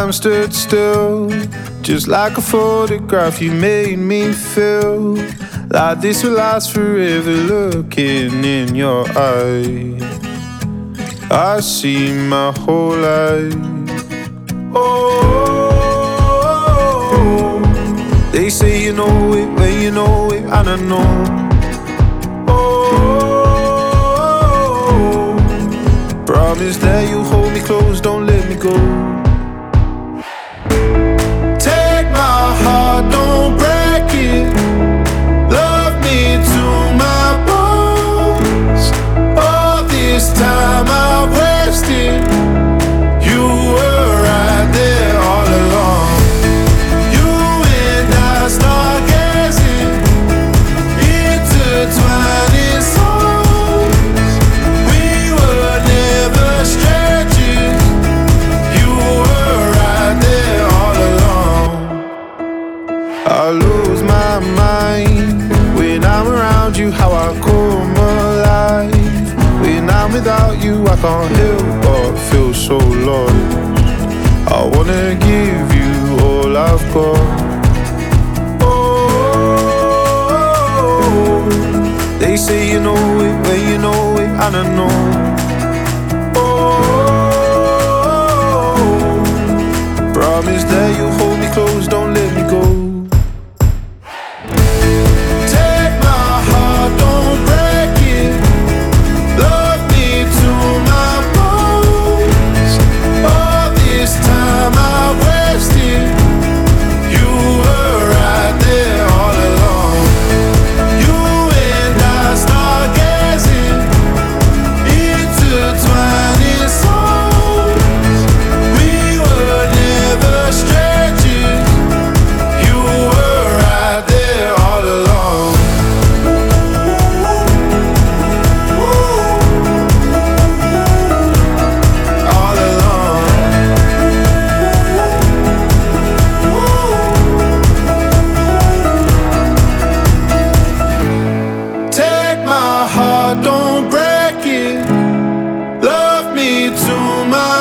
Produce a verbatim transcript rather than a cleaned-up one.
time stood still, just like a photograph. You made me feel like this will last forever. Looking in your eyes, I see my whole life. Oh, they say you know it when you know it, and I know. Oh, promise that you hold me close, don't let me go. Take my heart, don't break it. Love me to my bones. All this time I've wasted, you were right there all along. You and I stargazing, intertwining souls. We were never strangers. You were right there all along. I lose my mind when I'm around you, how I come alive. When I'm without you, I can't help but feel so lost. I wanna give you all I've got. Oh, they say you know it when you know it, and I know. Oh, promise that you'll hold me close, don't let me go. Take my heart, don't break it. Love me to my bones. All this time I wasted, you were right there all along. You and I stargazing, intertwining souls. We were never strangers. You were right there all along. All along. Take my heart, don't break it. Love me to my